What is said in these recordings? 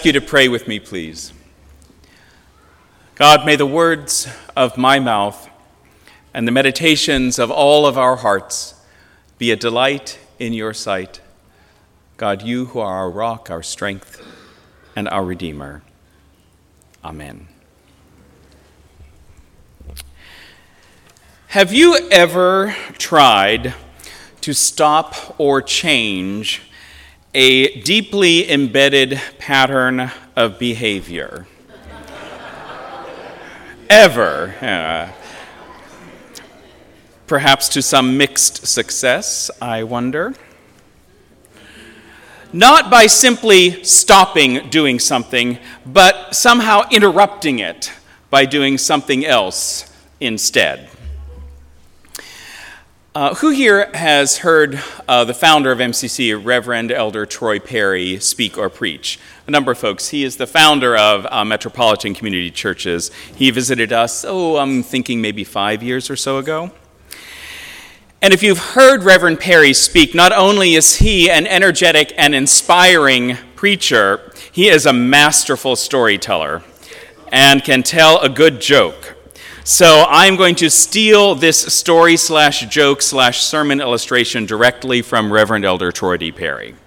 you to pray with me, please. God, may the words of my mouth and the meditations of all of our hearts be a delight in your sight. God, you who are our rock, our strength, and our Redeemer. Amen. Have you ever tried to stop or change a deeply embedded pattern of behavior? Ever? Perhaps to some mixed success, I wonder. Not by simply stopping doing something, but somehow interrupting it by doing something else instead. Who here has heard the founder of MCC, Reverend Elder Troy Perry, speak or preach? A number of folks. He is the founder of Metropolitan Community Churches. He visited us, I'm thinking maybe 5 years or so ago. And if you've heard Reverend Perry speak, not only is he an energetic and inspiring preacher, he is a masterful storyteller and can tell a good joke. So I'm going to steal this story/joke/sermon illustration directly from Reverend Elder Troy D. Perry.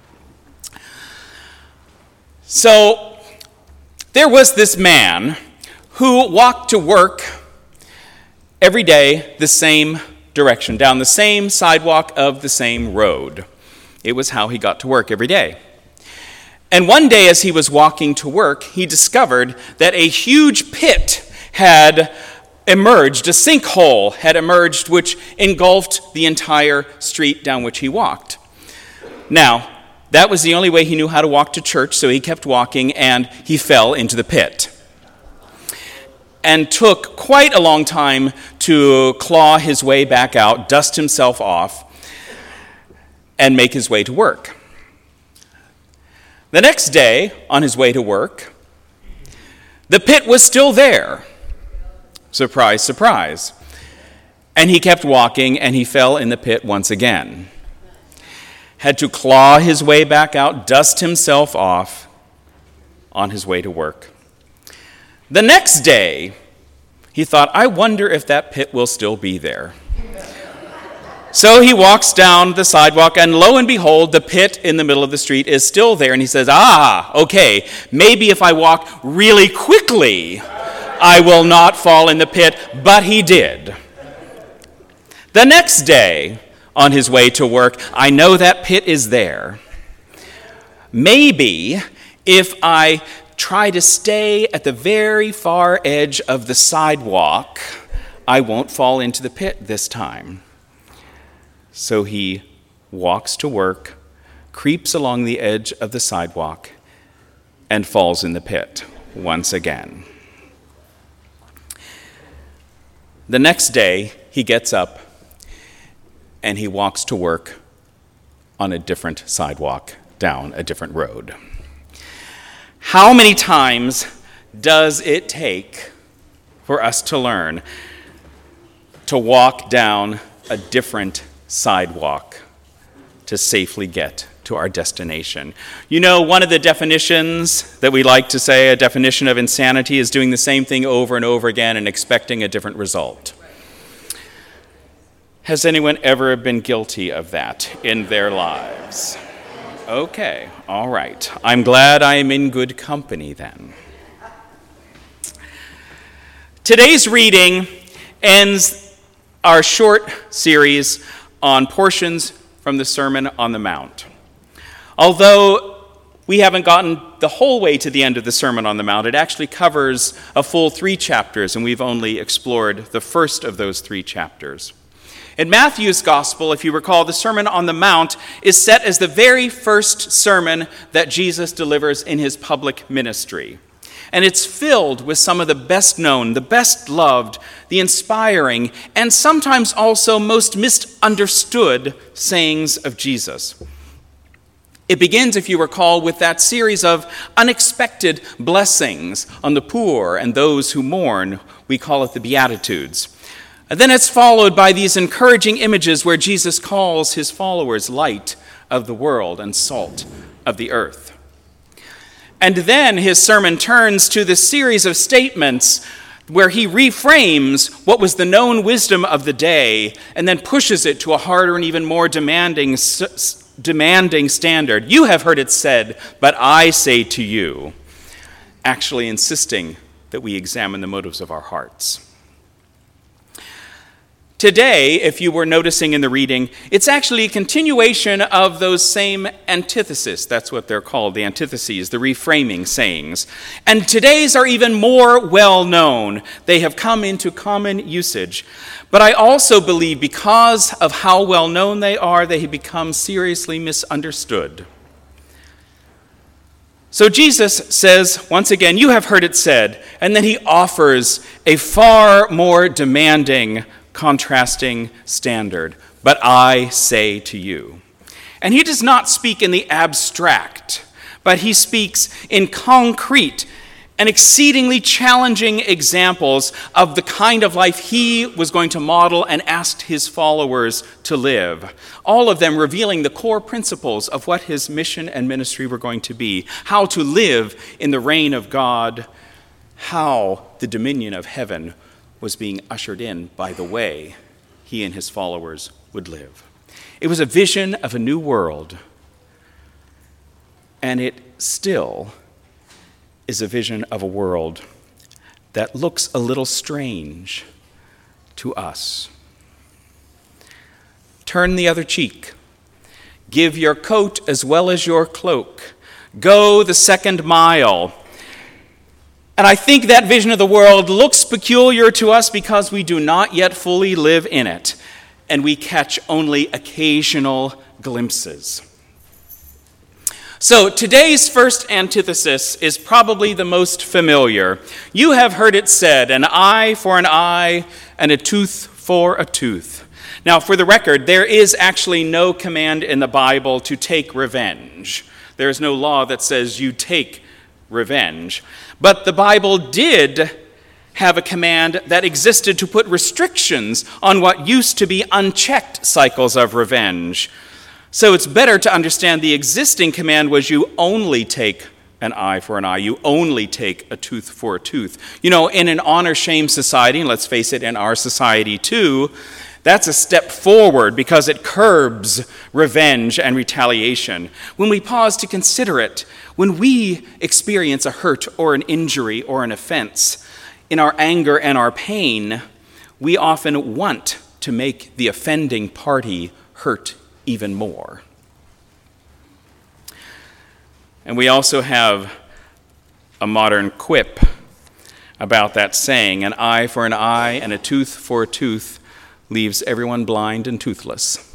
So there was this man who walked to work every day the same direction, down the same sidewalk of the same road. It was how he got to work every day. And one day as he was walking to work, he discovered that a huge pit had emerged, a sinkhole had emerged, which engulfed the entire street down which he walked. Now, that was the only way he knew how to walk to church, so he kept walking, and he fell into the pit. And took quite a long time to claw his way back out, dust himself off, and make his way to work. The next day, on his way to work, the pit was still there. Surprise, surprise. And he kept walking, and he fell in the pit once again. Had to claw his way back out, dust himself off on his way to work. The next day, he thought, I wonder if that pit will still be there. So he walks down the sidewalk, and lo and behold, the pit in the middle of the street is still there. And he says, okay, maybe if I walk really quickly, I will not fall in the pit, but he did. The next day, on his way to work, I know that pit is there. Maybe if I try to stay at the very far edge of the sidewalk, I won't fall into the pit this time. So he walks to work, creeps along the edge of the sidewalk, and falls in the pit once again. The next day, he gets up and he walks to work on a different sidewalk, down a different road. How many times does it take for us to learn to walk down a different sidewalk to safely get to our destination? You know, one of the definitions that we like to say, a definition of insanity, is doing the same thing over and over again and expecting a different result. Has anyone ever been guilty of that in their lives? Okay, all right. I'm glad I am in good company then. Today's reading ends our short series on portions from the Sermon on the Mount. Although we haven't gotten the whole way to the end of the Sermon on the Mount, it actually covers a full 3 chapters, and we've only explored the first of those 3 chapters. In Matthew's Gospel, if you recall, the Sermon on the Mount is set as the very first sermon that Jesus delivers in his public ministry. And it's filled with some of the best known, the best loved, the inspiring, and sometimes also most misunderstood sayings of Jesus. It begins, if you recall, with that series of unexpected blessings on the poor and those who mourn. We call it the Beatitudes. And then it's followed by these encouraging images where Jesus calls his followers light of the world and salt of the earth. And then his sermon turns to this series of statements where he reframes what was the known wisdom of the day and then pushes it to a harder and even more demanding standard. You have heard it said, but I say to you, actually insisting that we examine the motives of our hearts. Today, if you were noticing in the reading, it's actually a continuation of those same antitheses. That's what they're called, the antitheses, the reframing sayings. And today's are even more well known. They have come into common usage. But I also believe because of how well known they are, they have become seriously misunderstood. So Jesus says, once again, you have heard it said, and then he offers a far more demanding, contrasting standard, but I say to you. And he does not speak in the abstract, but he speaks in concrete and exceedingly challenging examples of the kind of life he was going to model and asked his followers to live. All of them revealing the core principles of what his mission and ministry were going to be, how to live in the reign of God, how the dominion of heaven was being ushered in by the way he and his followers would live. It was a vision of a new world, and it still is a vision of a world that looks a little strange to us. Turn the other cheek. Give your coat as well as your cloak. Go the second mile. And I think that vision of the world looks peculiar to us because we do not yet fully live in it, and we catch only occasional glimpses. So today's first antithesis is probably the most familiar. You have heard it said, an eye for an eye and a tooth for a tooth. Now, for the record, there is actually no command in the Bible to take revenge. There is no law that says you take revenge. But the Bible did have a command that existed to put restrictions on what used to be unchecked cycles of revenge. So it's better to understand the existing command was you only take an eye for an eye. You only take a tooth for a tooth. You know, in an honor-shame society, and let's face it, in our society too, that's a step forward because it curbs revenge and retaliation. When we pause to consider it, when we experience a hurt or an injury or an offense, in our anger and our pain, we often want to make the offending party hurt even more. And we also have a modern quip about that saying, an eye for an eye and a tooth for a tooth leaves everyone blind and toothless.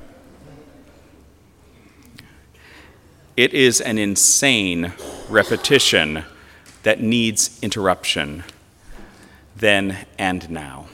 It is an insane repetition that needs interruption, then and now.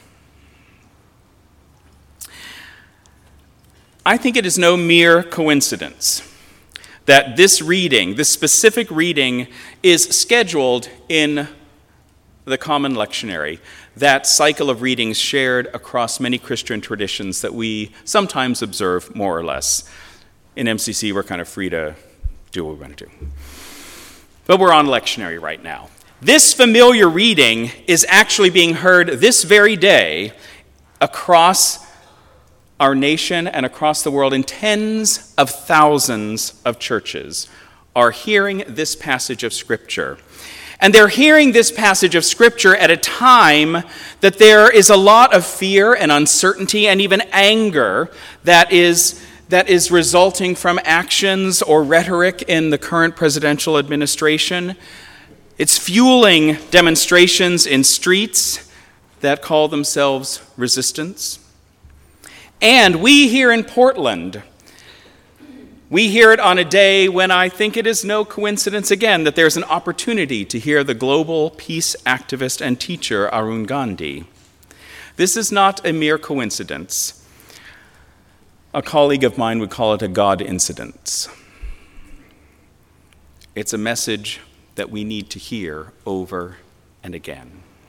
I think it is no mere coincidence that this reading, this specific reading, is scheduled in the Common Lectionary, that cycle of readings shared across many Christian traditions that we sometimes observe more or less. In MCC, we're kind of free to do what we want to do. But we're on lectionary right now. This familiar reading is actually being heard this very day across our nation and across the world, in tens of thousands of churches are hearing this passage of Scripture. And they're hearing this passage of Scripture at a time that there is a lot of fear and uncertainty and even anger that is resulting from actions or rhetoric in the current presidential administration. It's fueling demonstrations in streets that call themselves resistance. And we here in Portland, we hear it on a day when I think it is no coincidence again that there's an opportunity to hear the global peace activist and teacher Arun Gandhi. This is not a mere coincidence. A colleague of mine would call it a God incidence. It's a message that we need to hear over and again.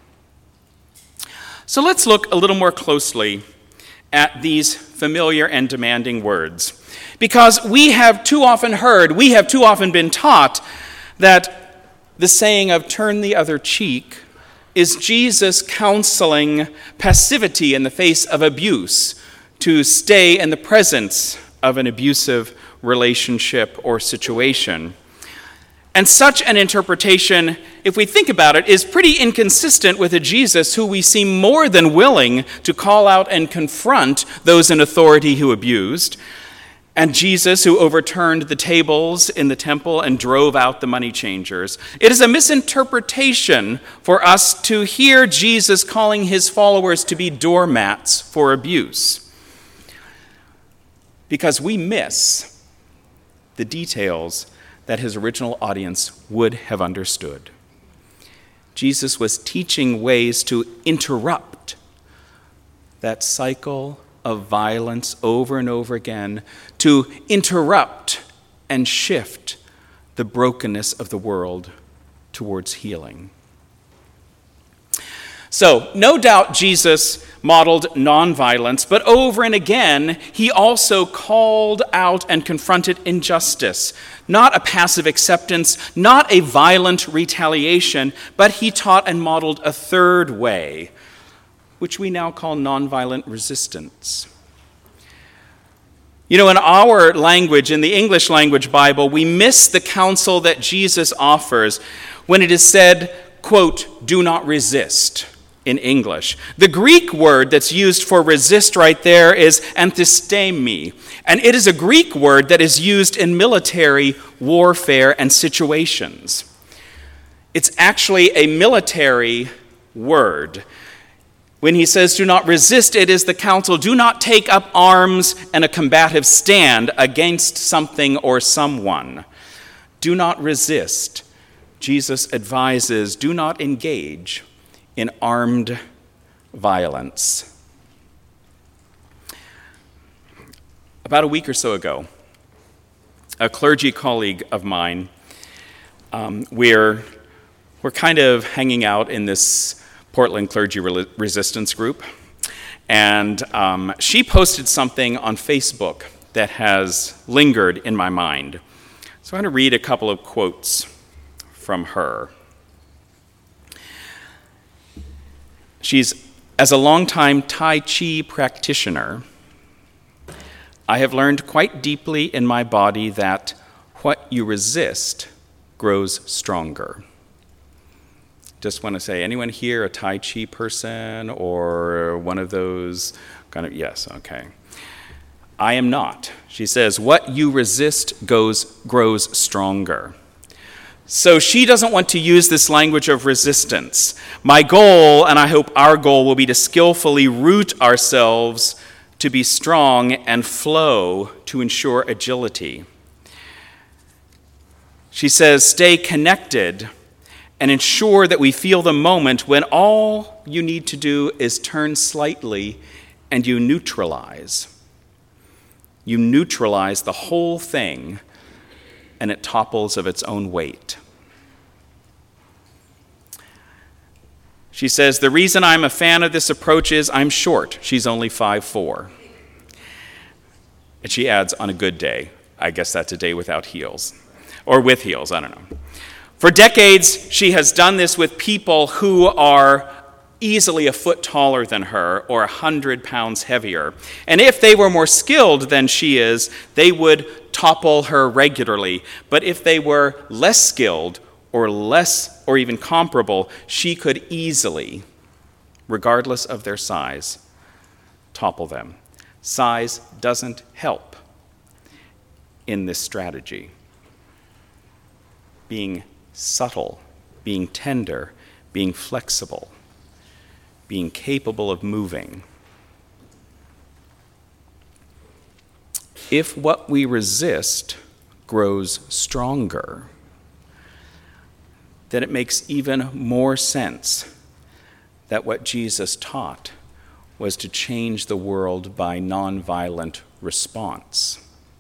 So let's look a little more closely at these familiar and demanding words. Because we have too often been taught that the saying of turn the other cheek is Jesus counseling passivity in the face of abuse, to stay in the presence of an abusive relationship or situation. And such an interpretation, if we think about it, is pretty inconsistent with a Jesus who we see more than willing to call out and confront those in authority who abused, and Jesus who overturned the tables in the temple and drove out the money changers. It is a misinterpretation for us to hear Jesus calling his followers to be doormats for abuse, because we miss the details that his original audience would have understood. Jesus was teaching ways to interrupt that cycle of violence over and over again, to interrupt and shift the brokenness of the world towards healing. So, no doubt Jesus modeled nonviolence, but over and again, he also called out and confronted injustice. Not a passive acceptance, not a violent retaliation, but he taught and modeled a third way, which we now call nonviolent resistance. You know, in our language, in the English language Bible, we miss the counsel that Jesus offers when it is said, quote, do not resist in English. The Greek word that's used for resist right there is anthistemi, and it is a Greek word that is used in military warfare and situations. It's actually a military word. When he says do not resist, it is the counsel, do not take up arms and a combative stand against something or someone. Do not resist. Jesus advises, do not engage in armed violence. About a week or so ago, a clergy colleague of mine, we're kind of hanging out in this Portland Clergy Resistance Group, and she posted something on Facebook that has lingered in my mind. So I'm going to read a couple of quotes from her. As a longtime Tai Chi practitioner, I have learned quite deeply in my body that what you resist grows stronger. Just want to say, anyone here a Tai Chi person or one of those kind of, yes, okay. I am not. She says, what you resist grows stronger. So she doesn't want to use this language of resistance. My goal, and I hope our goal, will be to skillfully root ourselves to be strong and flow to ensure agility. She says, stay connected and ensure that we feel the moment when all you need to do is turn slightly and you neutralize. You neutralize the whole thing and it topples of its own weight. She says, the reason I'm a fan of this approach is I'm short. She's only 5'4". And she adds, on a good day. I guess that's a day without heels. Or with heels, I don't know. For decades, she has done this with people who are easily a foot taller than her or 100 pounds heavier. And if they were more skilled than she is, they would topple her regularly. But if they were less skilled or even comparable, she could easily, regardless of their size, topple them. Size doesn't help in this strategy. Being subtle, being tender, being flexible, being capable of moving. If what we resist grows stronger, then it makes even more sense that what Jesus taught was to change the world by nonviolent response.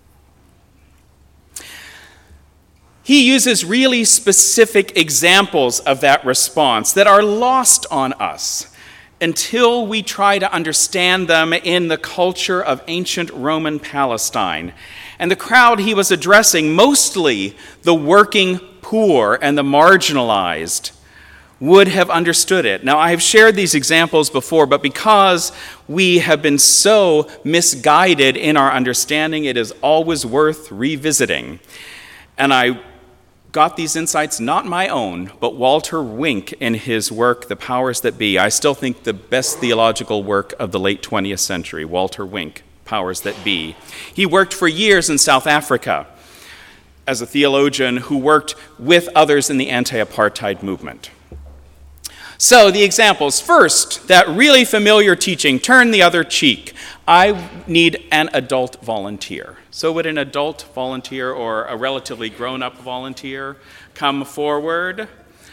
He uses really specific examples of that response that are lost on us until we try to understand them in the culture of ancient Roman Palestine. And the crowd he was addressing, mostly the working poor and the marginalized would have understood it. Now, I have shared these examples before, but because we have been so misguided in our understanding, it is always worth revisiting. And I got these insights, not my own, but Walter Wink in his work, The Powers That Be. I still think the best theological work of the late 20th century, Walter Wink, Powers That Be. He worked for years in South Africa as a theologian who worked with others in the anti-apartheid movement. So the examples. First, that really familiar teaching, turn the other cheek. I need an adult volunteer. So would an adult volunteer or a relatively grown-up volunteer come forward?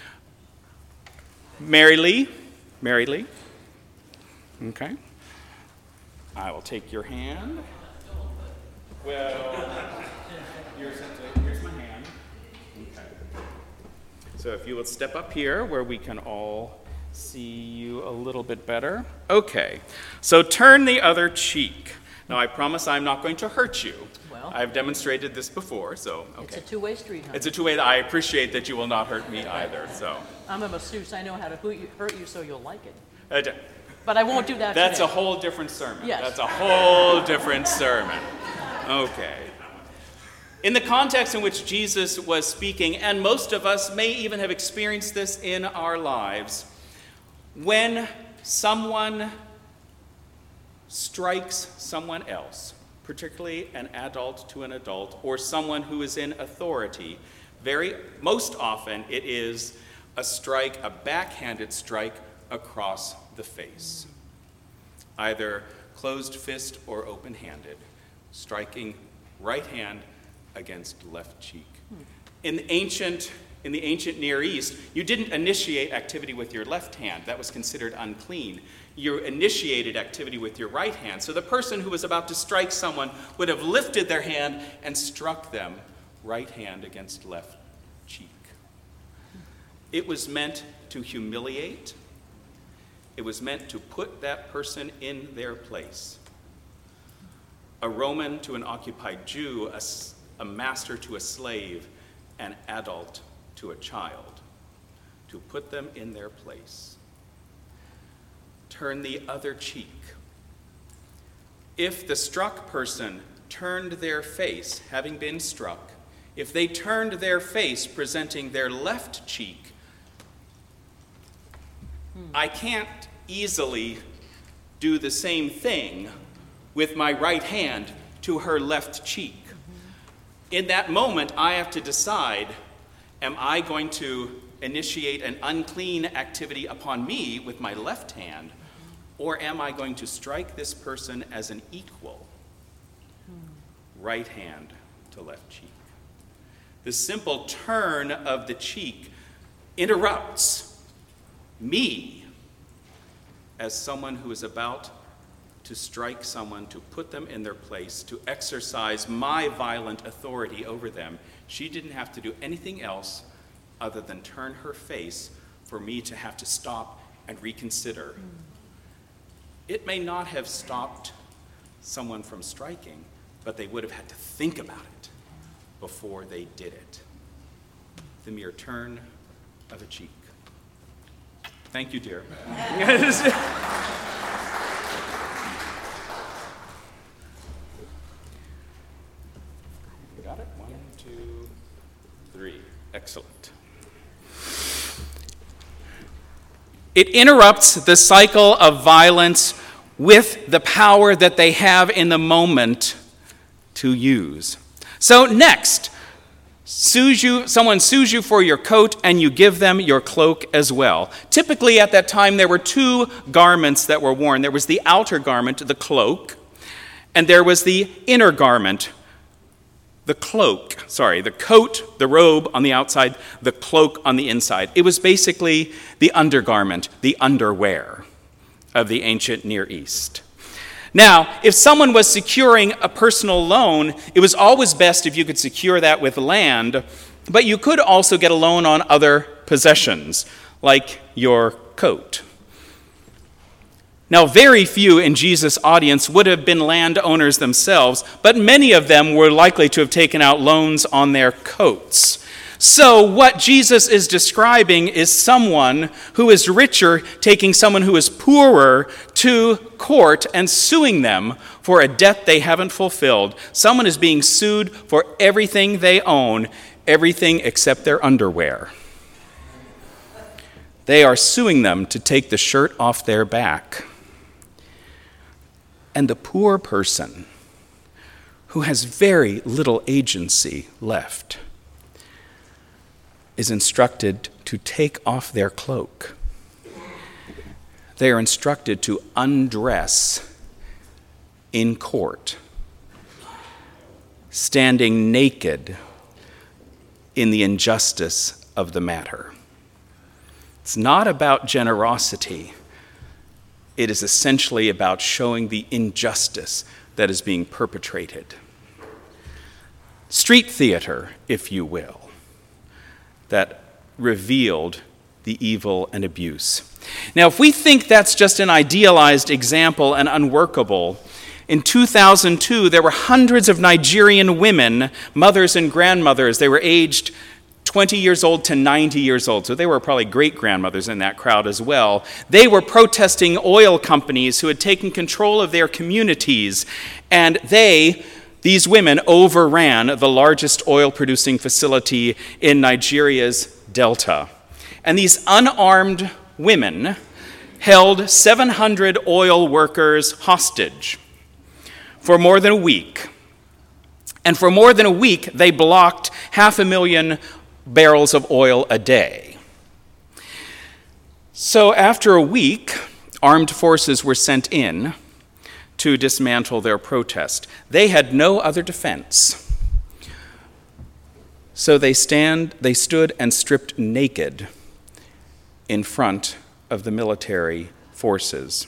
Mary Lee? Mary Lee? Okay. I will take your hand. Well, here's my hand. Okay. So if you would step up here where we can all see you a little bit better. Okay. So turn the other cheek. Now, I promise I'm not going to hurt you. Well, I've demonstrated this before, so okay. It's a two-way street, honey. It's a two-way. I appreciate that you will not hurt me either, so. I'm a masseuse. I know how to hurt you so you'll like it. Uh, But I won't do that That's today. a whole different sermon. Yes. That's a whole different sermon. Okay. In the context in which Jesus was speaking, and most of us may even have experienced this in our lives, when someone strikes someone else, particularly an adult to an adult, or someone who is in authority, most often it is a strike, a backhanded strike across the face, either closed fist or open-handed, striking right hand against left cheek. In the ancient Near East, you didn't initiate activity with your left hand. That was considered unclean. You initiated activity with your right hand. So the person who was about to strike someone would have lifted their hand and struck them right hand against left cheek. It was meant to humiliate. It was meant to put that person in their place. A Roman to an occupied Jew, a master to a slave, an adult to a child, to put them in their place. Turn the other cheek. If the struck person turned their face, having been struck, if they turned their face presenting their left cheek, I can't easily do the same thing with my right hand to her left cheek. In that moment, I have to decide, am I going to initiate an unclean activity upon me with my left hand, or am I going to strike this person as an equal? Right hand to left cheek. The simple turn of the cheek interrupts me as someone who is about to strike someone, to put them in their place, to exercise my violent authority over them. She didn't have to do anything else other than turn her face for me to have to stop and reconsider. It may not have stopped someone from striking, but they would have had to think about it before they did it. The mere turn of a cheek. Thank you, dear. Got it? 1, 2, 3. Excellent. It interrupts the cycle of violence with the power that they have in the moment to use. So next, someone sues you for your coat and you give them your cloak as well. Typically at that time there were two garments that were worn. There was the outer garment, the cloak, and there was the inner garment, the coat, the robe on the outside, the cloak on the inside. It was basically the undergarment, the underwear of the ancient Near East. Now, if someone was securing a personal loan, it was always best if you could secure that with land, but you could also get a loan on other possessions, like your coat. Now, very few in Jesus' audience would have been landowners themselves, but many of them were likely to have taken out loans on their coats. So what Jesus is describing is someone who is richer taking someone who is poorer to court and suing them for a debt they haven't fulfilled. Someone is being sued for everything they own, everything except their underwear. They are suing them to take the shirt off their back. And the poor person, who has very little agency left, is instructed to take off their cloak. They are instructed to undress in court, standing naked in the injustice of the matter. It's not about generosity. It is essentially about showing the injustice that is being perpetrated. Street theater, if you will, that revealed the evil and abuse. Now, if we think that's just an idealized example and unworkable, in 2002, there were hundreds of Nigerian women, mothers and grandmothers. They were aged 20 years old to 90 years old, so they were probably great-grandmothers in that crowd as well. They were protesting oil companies who had taken control of their communities, and these women overran the largest oil-producing facility in Nigeria's delta. And these unarmed women held 700 oil workers hostage for more than a week. And for more than a week, they blocked 500,000 barrels of oil a day. So after a week, armed forces were sent in to dismantle their protest. They had no other defense. So they stood and stripped naked in front of the military forces.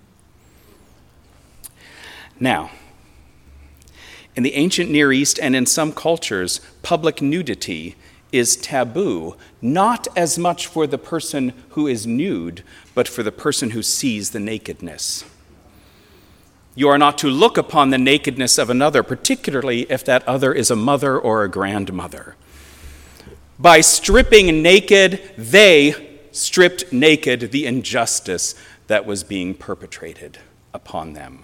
Now, in the ancient Near East and in some cultures, public nudity is taboo, not as much for the person who is nude, but for the person who sees the nakedness. You are not to look upon the nakedness of another, particularly if that other is a mother or a grandmother. By stripping naked, they stripped naked the injustice that was being perpetrated upon them,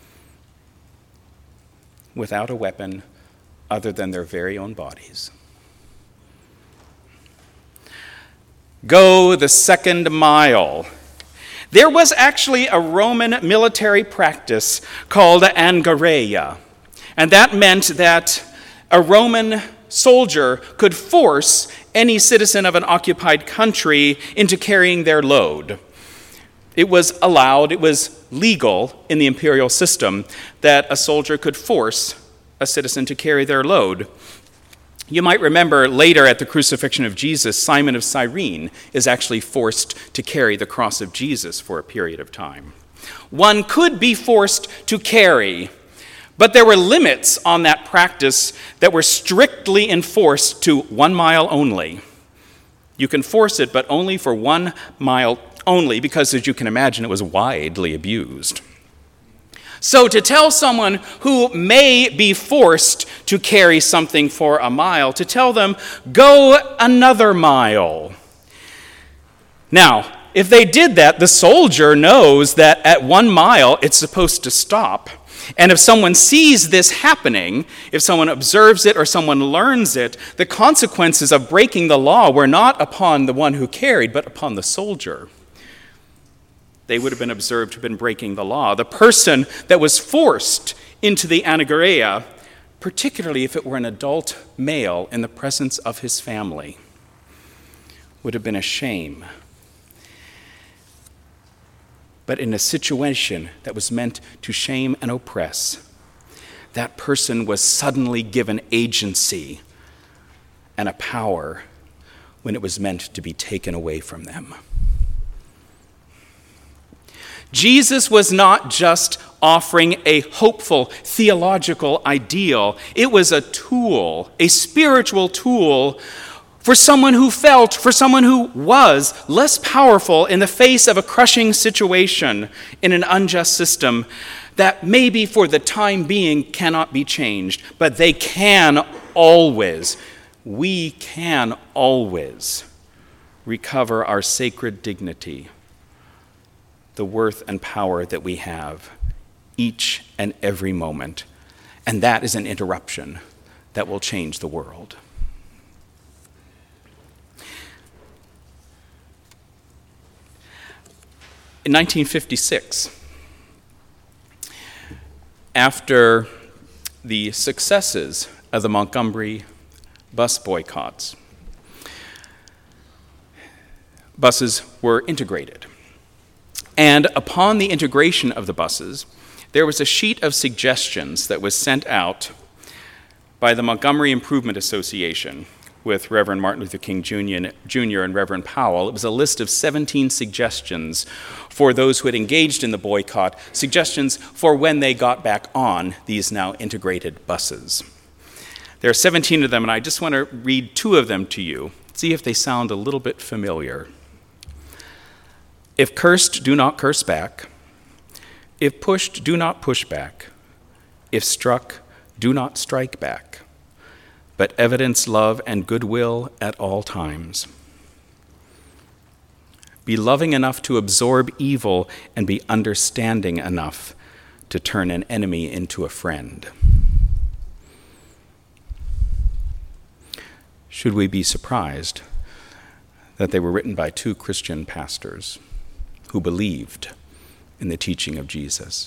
without a weapon other than their very own bodies. Go the second mile. There was actually a Roman military practice called angareia, and that meant that a Roman soldier could force any citizen of an occupied country into carrying their load. It was allowed, it was legal in the imperial system that a soldier could force a citizen to carry their load. You might remember later at the crucifixion of Jesus, Simon of Cyrene is actually forced to carry the cross of Jesus for a period of time. One could be forced to carry, but there were limits on that practice that were strictly enforced to 1 mile only. You can force it, but only for 1 mile only, because as you can imagine, it was widely abused. So to tell someone who may be forced to carry something for a mile, to tell them, go another mile. Now, if they did that, the soldier knows that at 1 mile, it's supposed to stop. And if someone sees this happening, if someone observes it or someone learns it, the consequences of breaking the law were not upon the one who carried, but upon the soldier. They would have been observed to have been breaking the law. The person that was forced into the anagareia, particularly if it were an adult male in the presence of his family, would have been a shame. But in a situation that was meant to shame and oppress, that person was suddenly given agency and a power when it was meant to be taken away from them. Jesus was not just offering a hopeful theological ideal. It was a tool, a spiritual tool for someone who felt, for someone who was less powerful in the face of a crushing situation in an unjust system that maybe for the time being cannot be changed, but they can always we can always recover our sacred dignity, the worth and power that we have each and every moment. And that is an interruption that will change the world. In 1956, after the successes of the Montgomery bus boycotts, buses were integrated. And upon the integration of the buses, there was a sheet of suggestions that was sent out by the Montgomery Improvement Association with Reverend Martin Luther King Jr. and Reverend Powell. It was a list of 17 suggestions for those who had engaged in the boycott, suggestions for when they got back on these now integrated buses. There are 17 of them, and I just want to read 2 of them to you, see if they sound a little bit familiar. If cursed, do not curse back. If pushed, do not push back. If struck, do not strike back, but evidence love and goodwill at all times. Be loving enough to absorb evil and be understanding enough to turn an enemy into a friend. Should we be surprised that they were written by 2 Christian pastors who believed in the teaching of Jesus?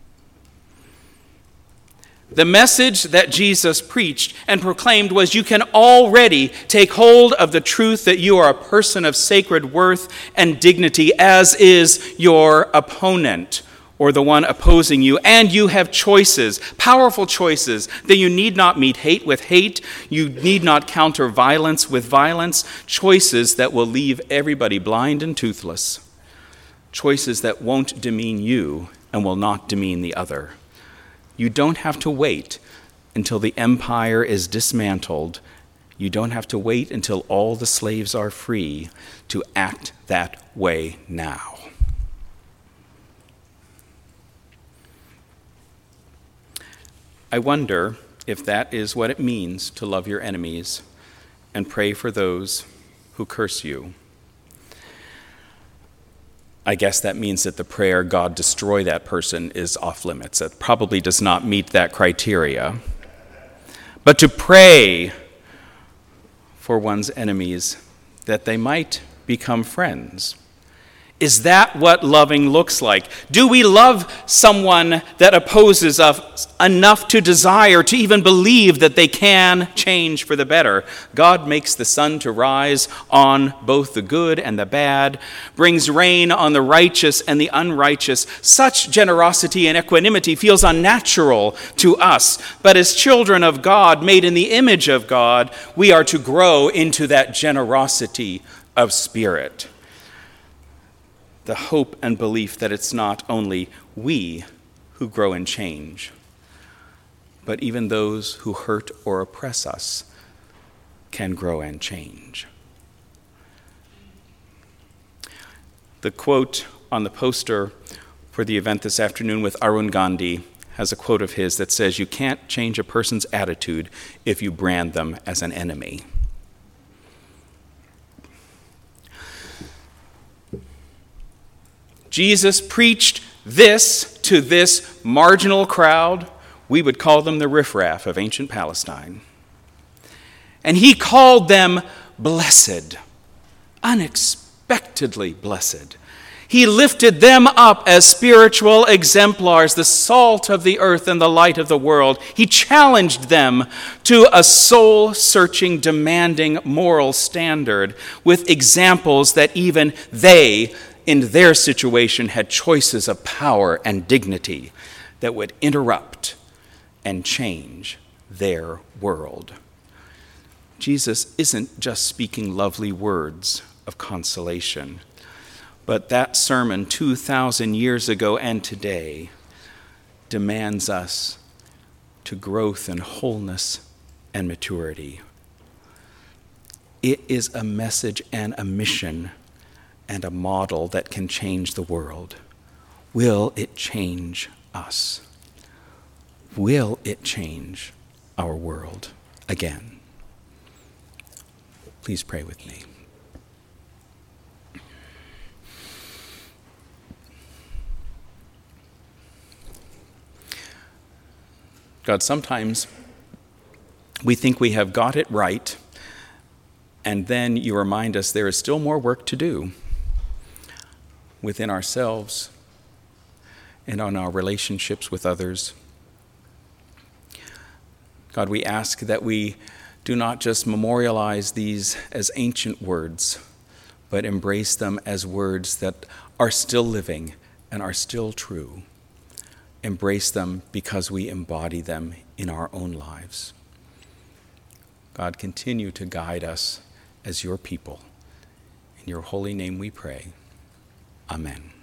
The message that Jesus preached and proclaimed was, you can already take hold of the truth that you are a person of sacred worth and dignity, as is your opponent or the one opposing you. And you have choices, powerful choices, that you need not meet hate with hate. You need not counter violence with violence. Choices that will leave everybody blind and toothless. Choices that won't demean you and will not demean the other. You don't have to wait until the empire is dismantled. You don't have to wait until all the slaves are free to act that way now. I wonder if that is what it means to love your enemies and pray for those who curse you. I guess that means that the prayer, God destroy that person, is off limits. It probably does not meet that criteria. But to pray for one's enemies that they might become friends, is that what loving looks like? Do we love someone that opposes us enough to desire, to even believe that they can change for the better? God makes the sun to rise on both the good and the bad, brings rain on the righteous and the unrighteous. Such generosity and equanimity feels unnatural to us. But as children of God, made in the image of God, we are to grow into that generosity of spirit. The hope and belief that it's not only we who grow and change, but even those who hurt or oppress us can grow and change. The quote on the poster for the event this afternoon with Arun Gandhi has a quote of his that says, "You can't change a person's attitude if you brand them as an enemy." Jesus preached this to this marginal crowd. We would call them the riffraff of ancient Palestine. And he called them blessed, unexpectedly blessed. He lifted them up as spiritual exemplars, the salt of the earth and the light of the world. He challenged them to a soul-searching, demanding moral standard with examples that even they in their situation had choices of power and dignity that would interrupt and change their world. Jesus isn't just speaking lovely words of consolation, but that sermon 2,000 years ago and today demands us to growth and wholeness and maturity. It is a message and a mission and a model that can change the world. Will it change us? Will it change our world again? Please pray with me. God, sometimes we think we have got it right, and then you remind us there is still more work to do within ourselves and on our relationships with others. God, we ask that we do not just memorialize these as ancient words, but embrace them as words that are still living and are still true. Embrace them because we embody them in our own lives. God, continue to guide us as your people. In your holy name we pray. Amen.